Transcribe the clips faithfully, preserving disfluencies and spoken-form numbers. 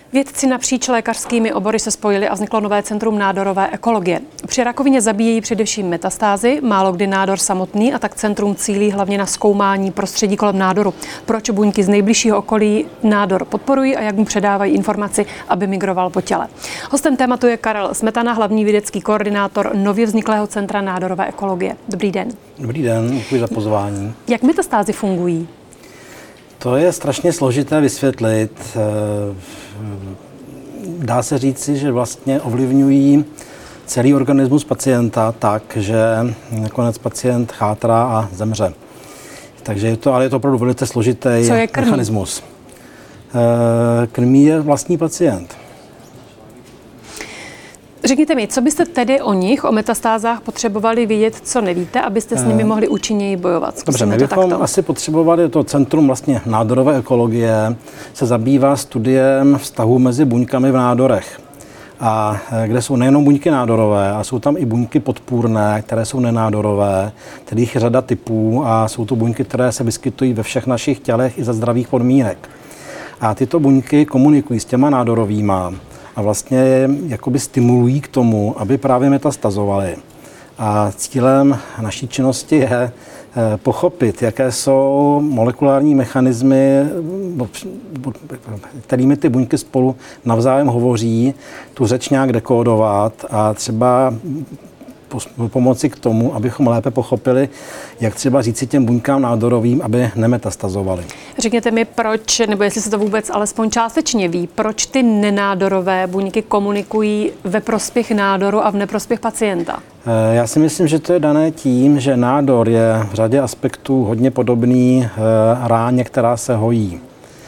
Vědci napříč lékařskými obory se spojili a vzniklo nové centrum nádorové ekologie. Při rakovině zabíjejí především metastázy, málo kdy nádor samotný, a tak centrum cílí hlavně na zkoumání prostředí kolem nádoru. Proč buňky z nejbližšího okolí nádor podporují a jak mu předávají informaci, aby migroval po těle. Hostem tématu je Karel Smetana, hlavní vědecký koordinátor nově vzniklého centra nádorové ekologie. Dobrý den. Dobrý den, děkuji za pozvání. Jak metastázy fungují? To je strašně složité vysvětlit. Dá se říci, že vlastně ovlivňují celý organismus pacienta tak, že nakonec pacient chátrá a zemře. Takže je to, ale je to opravdu velice složitý mechanismus. Krmí je vlastní pacient. Řekněte mi, co byste tedy o nich, o metastázách potřebovali vědět, co nevíte, abyste s nimi mohli účinněji bojovat? Dobře, my bychom asi potřebovali, to centrum vlastně nádorové ekologie se zabývá studiem vztahu mezi buňkami v nádorech. A kde jsou nejenom buňky nádorové, a jsou tam i buňky podpůrné, které jsou nenádorové, kterých je řada typů, a jsou to buňky, které se vyskytují ve všech našich tělech i za zdravých podmínek. A tyto buňky komunikují s těma nádorovýma a vlastně je jakoby stimulují k tomu, aby právě metastazovaly. A cílem naší činnosti je pochopit, jaké jsou molekulární mechanismy, kterými ty buňky spolu navzájem hovoří, tu řeč nějak dekódovat a třeba pomoci k tomu, abychom lépe pochopili, jak třeba říci těm buňkám nádorovým, aby nemetastazovaly. Řekněte mi, proč, nebo jestli se to vůbec alespoň částečně ví, proč ty nenádorové buňky komunikují ve prospěch nádoru a v neprospěch pacienta? Já si myslím, že to je dané tím, že nádor je v řadě aspektů hodně podobný ráně, která se hojí.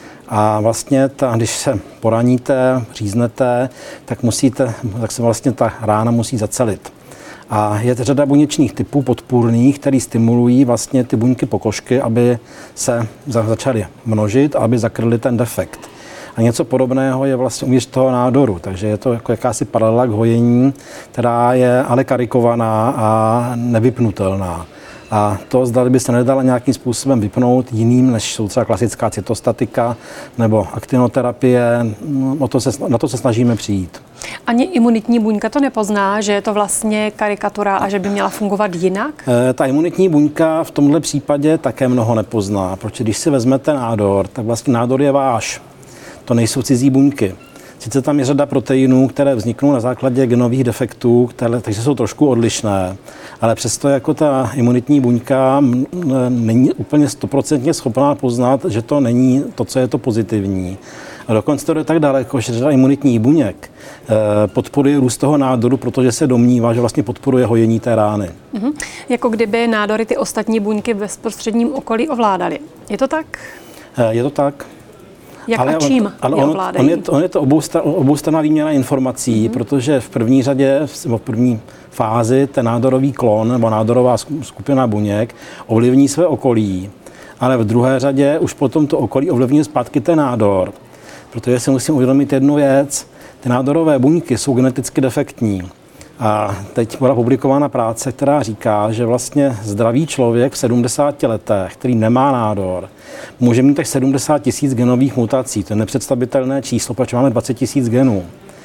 A vlastně, ta, když se poraníte, říznete, tak, musíte, tak se vlastně ta rána musí zacelit. A je řada buněčných typů podpůrných, které stimulují vlastně ty buňky pokožky, aby se začaly množit a aby zakryly ten defekt. A něco podobného je vlastně uvnitř toho nádoru, takže je to jako jakási paralela k hojení, která je ale karikovaná a nevypnutelná. A to zdali by se nedala nějakým způsobem vypnout jiným, než jsou třeba klasická cytostatika nebo aktinoterapie. O to se, na to se snažíme přijít. Ani imunitní buňka to nepozná, že je to vlastně karikatura a že by měla fungovat jinak? E, ta imunitní buňka v tomhle případě také mnoho nepozná, protože když si vezmete nádor, tak vlastně nádor je váš. To nejsou cizí buňky. Sice tam je řada proteinů, které vzniknou na základě genových defektů, které, takže jsou trošku odlišné, ale přesto jako ta imunitní buňka není úplně stoprocentně schopná poznat, že to není to, co je to pozitivní. A dokonce to jde tak daleko, že řada imunitních buněk podporuje růst toho nádoru, protože se domnívá, že vlastně podporuje hojení té rány. Mhm. Jako kdyby nádory ty ostatní buňky v bezprostředním okolí ovládaly. Je to tak? Je to tak. Jak ale a čím on, ale on, on, je to, on je to oboustranná výměna informací, mm-hmm. protože v první řadě, v první fázi ten nádorový klon nebo nádorová skupina buněk ovlivní své okolí, ale v druhé řadě už potom to okolí ovlivní zpátky ten nádor, protože si musím uvědomit jednu věc, ty nádorové buňky jsou geneticky defektní. A teď byla publikována práce, která říká, že vlastně zdravý člověk v sedmdesáti letech, který nemá nádor, může mít tak sedmdesát tisíc genových mutací. To je nepředstavitelné číslo, protože máme dvacet tisíc genů.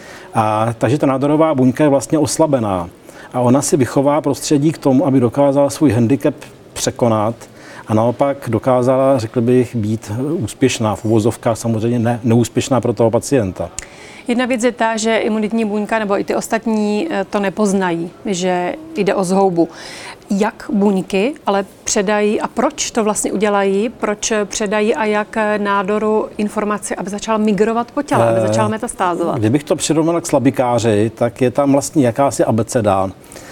A takže ta nádorová buňka je vlastně oslabená. A ona si vychová prostředí k tomu, aby dokázala svůj handicap překonat a naopak dokázala, řekl bych, být úspěšná. V uvozovkách samozřejmě ne, neúspěšná pro toho pacienta. Jedna věc je ta, že imunitní buňka nebo i ty ostatní to nepoznají, že jde o zhoubu. Jak buňky ale předají a proč to vlastně udělají, proč předají a jak nádoru informaci, aby začal migrovat po těle, aby začal metastázovat? Kdybych to přirovnal k slabikáři, tak je tam vlastně jakási abeceda,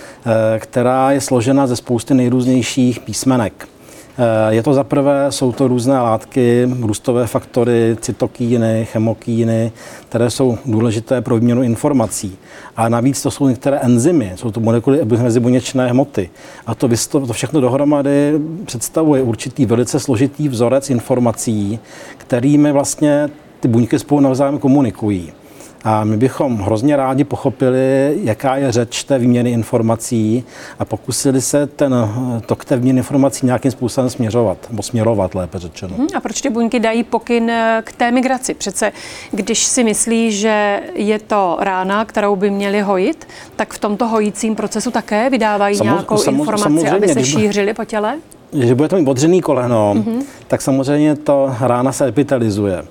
která je složena ze spousty nejrůznějších písmenek. Je to za prvé, jsou to různé látky, růstové faktory, cytokíny, chemokíny, které jsou důležité pro výměnu informací. A navíc to jsou některé enzymy, jsou to molekuly mezibuněčné hmoty. A to, to všechno dohromady představuje určitý velice složitý vzorec informací, kterými vlastně ty buňky spolu navzájem komunikují. A my bychom hrozně rádi pochopili, jaká je řeč té výměny informací a pokusili se ten tok té výměny informací nějakým způsobem směřovat, nebo směrovat, lépe řečeno. A proč ty buňky dají pokyn k té migraci? Přece když si myslí, že je to rána, kterou by měli hojit, tak v tomto hojícím procesu také vydávají Samo, nějakou samo, informaci, aby se šířily po těle? Když bude to mít odřený koleno, mm-hmm. tak samozřejmě to rána se epitalizuje.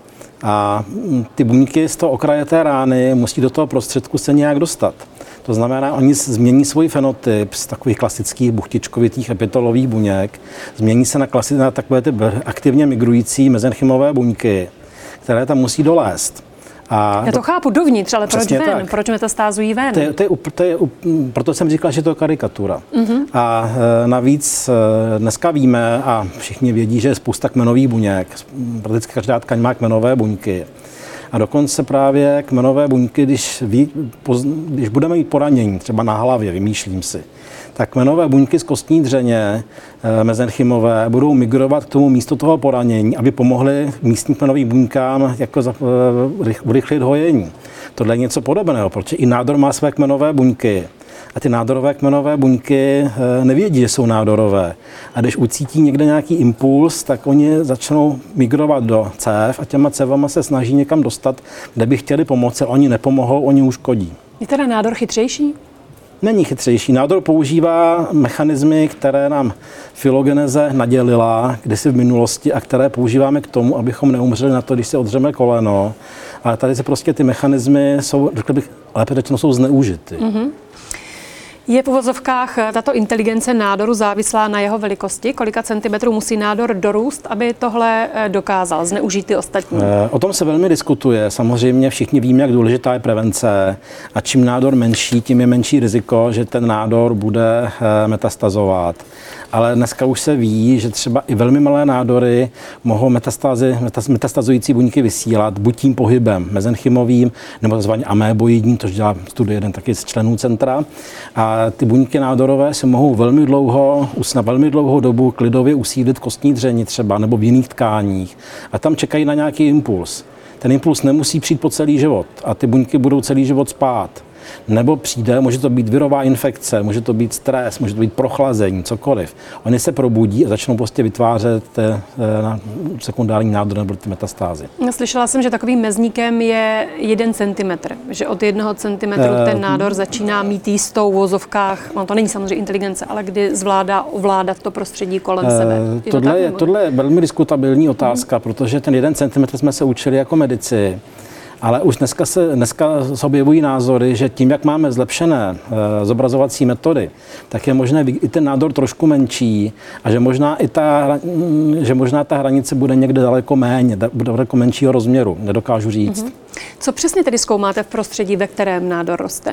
A ty buňky z toho okraje té rány musí do toho prostředku se nějak dostat. To znamená, oni změní svůj fenotyp z takových klasických buchtičkovitých epitelových buněk, změní se na, klasi- na takové ty aktivně migrující mezenchymové buňky, které tam musí dolézt. A Já to do... chápu dovnitř, ale proč ven? Tak. Proč metastázují ven? To je, to je, to je, proto jsem říkal, že to je karikatura. Mm-hmm. A e, navíc e, dneska víme, a všichni vědí, že je spousta kmenových buněk. Prakticky každá tkaň má kmenové buňky. A dokonce právě kmenové buňky, když, ví, poz, když budeme mít poranění, třeba na hlavě, vymýšlím si, tak kmenové buňky z kostní dřeně, e, mezenchymové, budou migrovat k tomu místo toho poranění, aby pomohly místním kmenovým buňkám jako za, e, urychlit hojení. Tohle je něco podobného, protože i nádor má své kmenové buňky. A ty nádorové kmenové buňky nevědí, že jsou nádorové. A když ucítí někde nějaký impuls, tak oni začnou migrovat do cév a těma cévama se snaží někam dostat, kde by chtěli pomoci. Oni nepomohou, oni uškodí. Je teda nádor chytřejší? Není chytřejší. Nádor používá mechanismy, které nám filogeneze nadělila kdysi v minulosti a které používáme k tomu, abychom neumřeli na to, když se odřeme koleno. Ale tady se prostě ty mechanismy jsou, řekl bych, lépe řečeno, jsou zneužity. Mm-hmm. Je v uvozovkách tato inteligence nádoru závislá na jeho velikosti? Kolika centimetrů musí nádor dorůst, aby tohle dokázal zneužít ty ostatní? O tom se velmi diskutuje. Samozřejmě všichni víme, jak důležitá je prevence. A čím nádor menší, tím je menší riziko, že ten nádor bude metastazovat. Ale dneska už se ví, že třeba i velmi malé nádory mohou metastazy, metastazující buňky vysílat buď tím pohybem mezenchymovým, nebo takzvaně améboidním, to dělá studie jeden taky z členů centra. A ty buňky nádorové se mohou velmi dlouho, na velmi dlouhou dobu klidově usídlit v kostní dřeni třeba, nebo v jiných tkáních. A tam čekají na nějaký impuls. Ten impuls nemusí přijít po celý život a ty buňky budou celý život spát. Nebo přijde, může to být virová infekce, může to být stres, může to být prochlazení, cokoliv. Oni se probudí a začnou prostě vytvářet te, na sekundární nádor nebo ty metastázy. Slyšela jsem, že takovým mezníkem je jeden centimetr, že od jednoho centimetru ten nádor začíná mít jistou v vozovkách, no to není samozřejmě inteligence, ale kdy zvládá ovládat to prostředí kolem e, sebe. Je tohle, to je, tohle je velmi diskutabilní otázka, hmm. protože ten jeden centimetr jsme se učili jako medici. Ale už dneska se, dneska se objevují názory, že tím, jak máme zlepšené e, zobrazovací metody, tak je možné i ten nádor trošku menší a že možná i ta, že možná ta hranice bude někde daleko méně, bude daleko menšího rozměru, nedokážu říct. Mm-hmm. Co přesně tedy zkoumáte v prostředí, ve kterém nádor roste?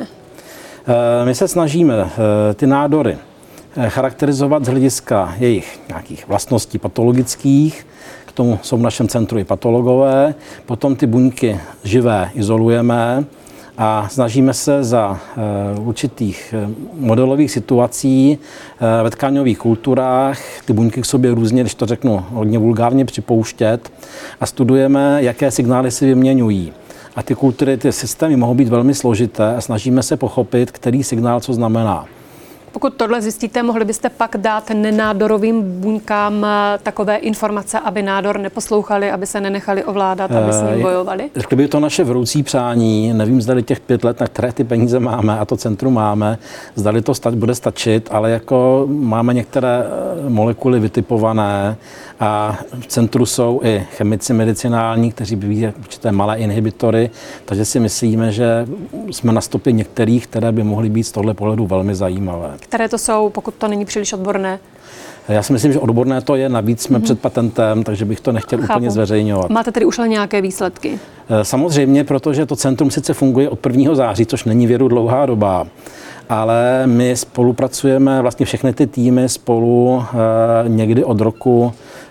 E, my se snažíme e, ty nádory charakterizovat z hlediska jejich nějakých vlastností patologických. K tomu jsou v našem centru i patologové. Potom ty buňky živé izolujeme a snažíme se za uh, určitých modelových situací uh, ve tkáňových kulturách ty buňky k sobě různě, když to řeknu hodně vulgárně, připouštět a studujeme, jaké signály si vyměňují. A ty kultury, ty systémy mohou být velmi složité a snažíme se pochopit, který signál co znamená. Pokud tohle zjistíte, mohli byste pak dát nenádorovým buňkám takové informace, aby nádor neposlouchali, aby se nenechali ovládat, aby s ním bojovali? Řekli by to naše vroucí přání. Nevím, zdali těch pět let, na které ty peníze máme a to centrum máme, zdali to stať, bude stačit, ale jako máme některé molekuly vytipované a v centru jsou i chemici medicinální, kteří vyvíjí určité malé inhibitory, takže si myslíme, že jsme na stopě některých, které by mohly být z tohle pohledu velmi zajímavé. Které to jsou, pokud to není příliš odborné? Já si myslím, že odborné to je, navíc jsme mm-hmm. před patentem, takže bych to nechtěl Chápu. úplně zveřejňovat. Máte tedy už ale nějaké výsledky? Samozřejmě, protože to centrum sice funguje od prvního září, což není věru dlouhá doba, ale my spolupracujeme, vlastně všechny ty týmy spolu někdy od roku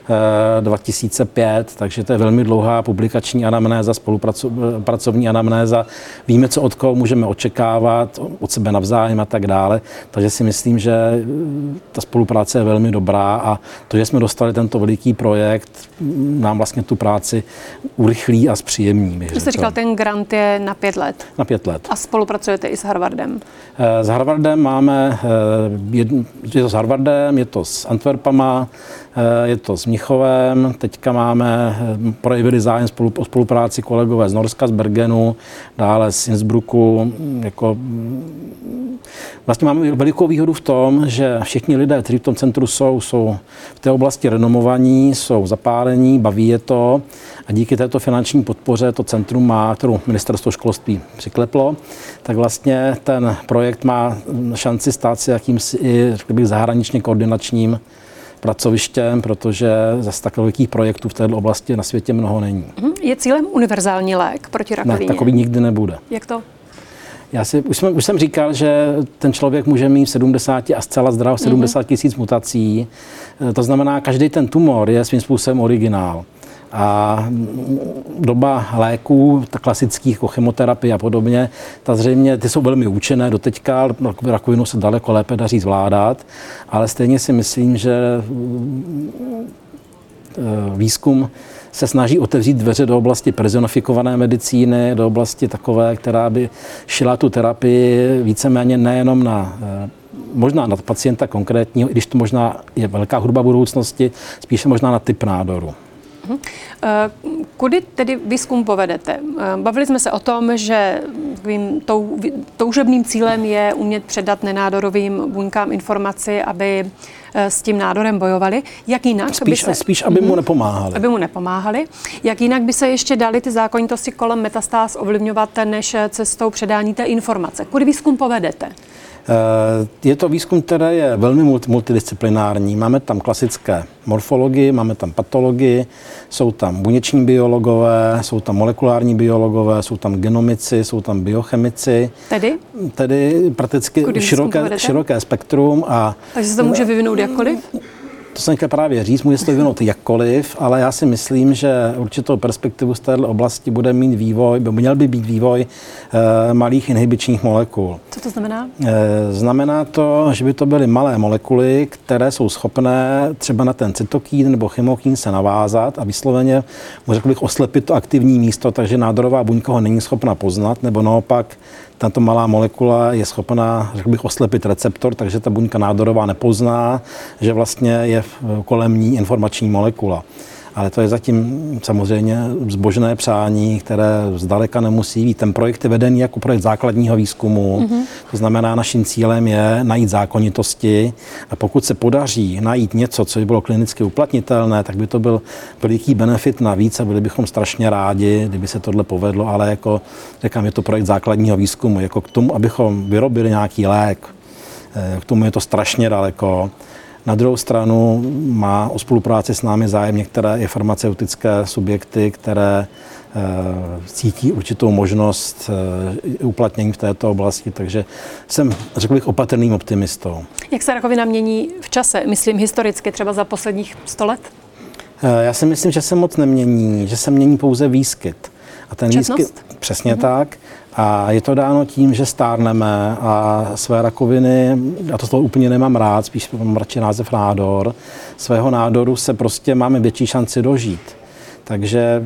dva tisíce pět, takže to je velmi dlouhá publikační anamnéza, spolupracovní anamnéza. Víme, co od koho můžeme očekávat, od sebe navzájem a tak dále. Takže si myslím, že ta spolupráce je velmi dobrá a to, že jsme dostali tento veliký projekt, nám vlastně tu práci urychlí a zpříjemní. Vy jste říkal, ten grant je na pět let. Na pět let. A spolupracujete i s Harvardem? S Harvardem máme, je to s Harvardem, je to s Antwerpama, je to s Mnichovem, teďka máme, projevili zájem spolu, o spolupráci kolegové z Norska, z Bergenu, dále z Innsbrucku. Jako, vlastně máme velikou výhodu v tom, že všichni lidé, kteří v tom centru jsou, jsou v té oblasti renomovaní, jsou zapálení, baví je to a díky této finanční podpoře to centrum má, kterou ministerstvo školství přikleplo, tak vlastně ten projekt má šanci stát se jakýmsi, řekl bych, zahraničně koordinačním pracovištěm, protože zase takových projektů v této oblasti na světě mnoho není. Je cílem univerzální lék proti rakovině? Ne, takový nikdy nebude. Jak to? Já si, už, jsem, už jsem říkal, že ten člověk může mít v sedmdesáti a zcela zdrav sedmdesát tisíc mutací. To znamená, každý ten tumor je svým způsobem originál. A doba léků, ta klasických jako chemoterapie a podobně, ta zřejmě, ty jsou velmi účinné doteďka, rakovinu se daleko lépe daří zvládat, ale stejně si myslím, že výzkum se snaží otevřít dveře do oblasti personifikované medicíny, do oblasti takové, která by šila tu terapii víceméně nejenom na možná na pacienta konkrétního, i když to možná je velká hudba budoucnosti, spíše možná na typ nádoru. Kudy tedy výzkum povedete? Bavili jsme se o tom, že takovým tou, toužebným cílem je umět předat nenádorovým buňkám informaci, aby s tím nádorem bojovali. Jak jinak spíš, by se... Spíš, aby mu nepomáhali. Aby mu nepomáhali. Jak jinak by se ještě dali ty zákonitosti kolem metastáz ovlivňovat, než cestou předání té informace? Kudy výzkum povedete? Je to výzkum, který je velmi multidisciplinární. Máme tam klasické morfologii, máme tam patologii, jsou tam buněční biologové, jsou tam molekulární biologové, jsou tam genomici, jsou tam biochemici. Tedy? Tedy prakticky široké, široké spektrum. A takže se to může vyvinout jakkoliv? To jsem chtěl právě říct, může se to vyvinout jakkoliv, ale já si myslím, že určitou perspektivu z této oblasti bude mít vývoj, by měl by být vývoj e, malých inhibičních molekul. Co to znamená? E, znamená to, že by to byly malé molekuly, které jsou schopné třeba na ten cytokín nebo chemokín se navázat a vysloveně, řekl bych, oslepit to aktivní místo, takže nádorová buňka ho není schopna poznat, nebo naopak tato malá molekula je schopná, řekl bych, oslepit receptor, takže ta buňka nádorová nepozná, že vlastně je kolem ní informační molekula. Ale to je zatím samozřejmě zbožné přání, které zdaleka nemusí být. Ten projekt je vedený jako projekt základního výzkumu. Mm-hmm. To znamená, naším cílem je najít zákonitosti a pokud se podaří najít něco, co by bylo klinicky uplatnitelné, tak by to byl veliký benefit navíc a byli bychom strašně rádi, kdyby se tohle povedlo, ale jako říkám, je to projekt základního výzkumu. Jako k tomu, abychom vyrobili nějaký lék, k tomu je to strašně daleko. Na druhou stranu má o spolupráci s námi zájem některé i farmaceutické subjekty, které e, cítí určitou možnost e, uplatnění v této oblasti, takže jsem, řekl bych, opatrným optimistou. Jak se rakovina mění v čase, myslím historicky, třeba za posledních sto let? E, já si myslím, že se moc nemění, že se mění pouze výskyt. A ten Četnost? výskyt, přesně mm-hmm. tak. A je to dáno tím, že stárneme a své rakoviny, já to slovo úplně nemám rád, spíš mám radši název nádor, svého nádoru se prostě máme větší šanci dožít. Takže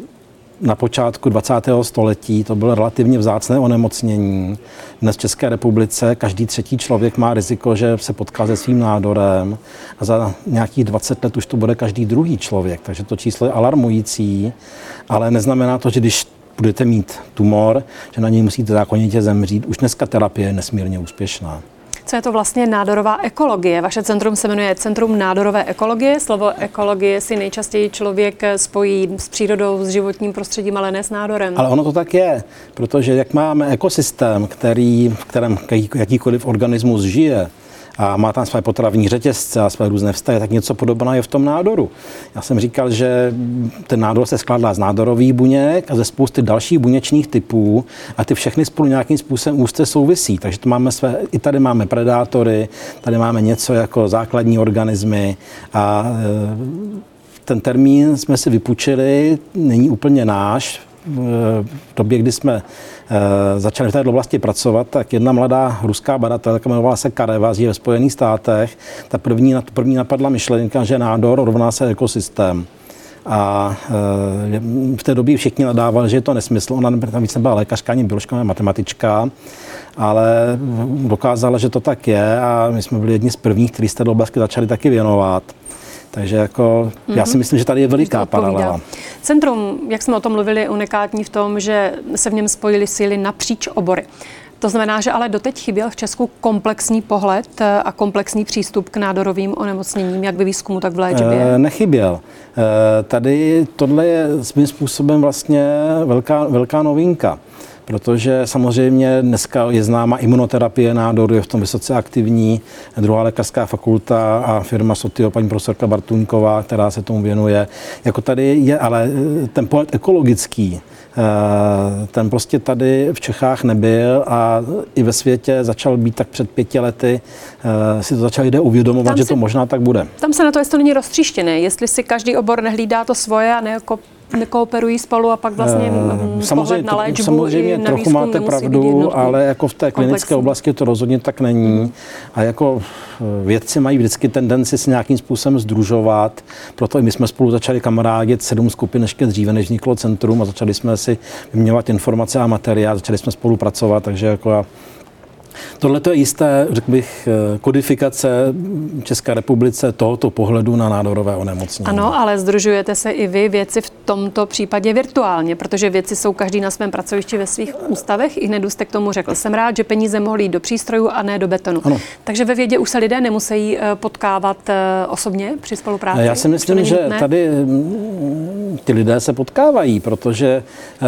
na počátku dvacátého století to bylo relativně vzácné onemocnění. Dnes v České republice každý třetí člověk má riziko, že se potká se svým nádorem a za nějakých dvacet let už to bude každý druhý člověk. Takže to číslo je alarmující, ale neznamená to, že když budete mít tumor, že na něj musíte zákonitě zemřít. Už dneska terapie je nesmírně úspěšná. Co je to vlastně nádorová ekologie? Vaše centrum se jmenuje Centrum nádorové ekologie. Slovo ekologie si nejčastěji člověk spojí s přírodou, s životním prostředím, ale ne s nádorem. Ale ono to tak je, protože jak máme ekosystém, který, v kterém jakýkoliv organismus žije, a má tam své potravní řetězce a své různé vztahy, tak něco podobného je v tom nádoru. Já jsem říkal, že ten nádor se skládá z nádorových buněk a ze spousty dalších buněčných typů a ty všechny spolu nějakým způsobem úzce souvisí. Takže to máme své, i tady máme predátory, tady máme něco jako základní organismy a ten termín jsme si vypůjčili, není úplně náš. V době, kdy jsme začali v této oblasti pracovat, tak jedna mladá ruská badatelka, jmenovala se Kareva, žije ve Spojených státech. Ta první, první napadla myšlenka, že nádor rovná se ekosystém. A v té době všichni nadávali, že je to nesmysl. Ona navíc nebyla lékařka, ani bioložka, ani matematička, ale dokázala, že to tak je a my jsme byli jedni z prvních, kteří z té oblasti začali taky věnovat. Takže jako, mm-hmm. já si myslím, že tady je veliká paralela. Centrum, jak jsme o tom mluvili, je unikátní v tom, že se v něm spojily síly napříč obory. To znamená, že ale doteď chyběl v Česku komplexní pohled a komplexní přístup k nádorovým onemocněním, jak ve výzkumu, tak v léčbě? E, nechyběl. E, tady tohle je svým způsobem vlastně velká, velká novinka. Protože samozřejmě dneska je známa imunoterapie nádoru, je v tom vysoce aktivní, druhá lékařská fakulta a firma Sotio, paní profesorka Bartůňková, která se tomu věnuje. Jako tady je, ale ten pohled ekologický, ten prostě tady v Čechách nebyl a i ve světě začal být tak před pěti lety, si to začali lidé uvědomovat, tam že si, to možná tak bude. Tam se na to, jestli to není roztříštěné, jestli si každý obor nehlídá to svoje a nejako nekooperují spolu a pak vlastně uh, pohled na léčbu samozřejmě i na trochu výzkum máte pravdu, ale jako v té klinické komplexní. oblasti to rozhodně tak není. Mm. A jako vědci mají vždycky tendenci se nějakým způsobem sdružovat. Proto i my jsme spolu začali kamarádit sedm skupin ještě dříve, než vzniklo centrum a začali jsme si vyměňovat informace a materiál, začali jsme spolupracovat, takže jako tohle to je jisté, řekl bych, kodifikace České republice tohoto pohledu na nádorové onemocnění. Ano, ale sdružujete se i vy, vědci, v tomto případě virtuálně, protože vědci jsou každý na svém pracovišti ve svých ústavech. I hned jste k tomu řekl, jsem rád, že peníze mohly jít do přístrojů a ne do betonu. Ano. Takže ve vědě už se lidé nemusí potkávat osobně při spolupráci? Já si myslím, že nutné? Tady ty lidé se potkávají, protože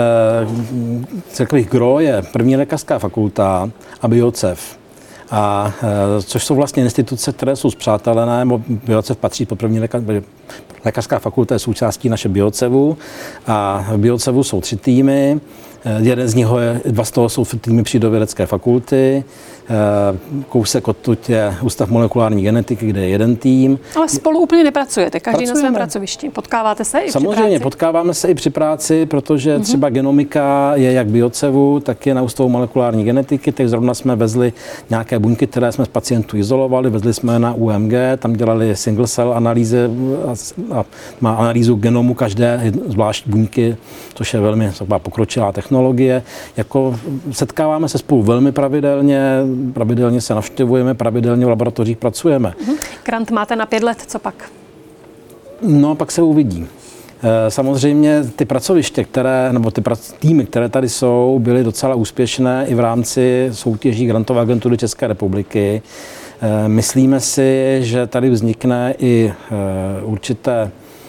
řekl bych, gro je první lékařská fakulta a BioCev. A, což jsou vlastně instituce, které jsou spřátelené. BioCev patří pod první lékař, lékařská fakulta je součástí naše BioCevu a v BioCevu jsou tři týmy. Jeden z nich je, dva z toho jsou týmy přírodovědecké fakulty. Kousek odtud je Ústav molekulární genetiky, kde je jeden tým. Ale spolu úplně nepracujete, každý Pracujeme. na svém pracovišti. Potkáváte se i Samozřejmě, při práci? Samozřejmě, potkáváme se i při práci, protože uh-huh. třeba genomika je jak BioCevu, tak je na Ústavu molekulární genetiky. Teď zrovna jsme vezli nějaké buňky, které jsme z pacientů izolovali, vezli jsme na U M G, tam dělali single cell analýzy a, a má analýzu genomu každé zvlášť buňky, což je velmi pokročilá technologie. Jako setkáváme se spolu velmi pravidelně, pravidelně se navštěvujeme, pravidelně v laboratořích pracujeme. Mhm. Grant máte na pět let, co pak? No, pak se uvidí. Samozřejmě ty pracoviště, které, nebo ty týmy, které tady jsou, byly docela úspěšné i v rámci soutěží Grantové agentury České republiky. Myslíme si, že tady vznikne i určité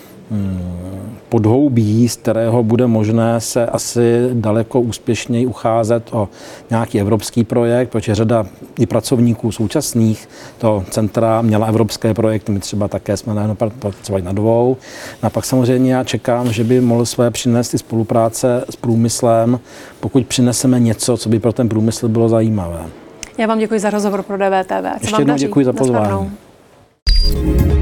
podhoubí, z kterého bude možné se asi daleko úspěšněji ucházet o nějaký evropský projekt, protože řada i pracovníků současných toho centra měla evropské projekty, my třeba také jsme najednou pracovali na dvou. A pak samozřejmě já čekám, že by mohl své přinést i spolupráce s průmyslem, pokud přineseme něco, co by pro ten průmysl bylo zajímavé. Já vám děkuji za rozhovor pro D V T V. Ještě jednou děkuji za pozvání.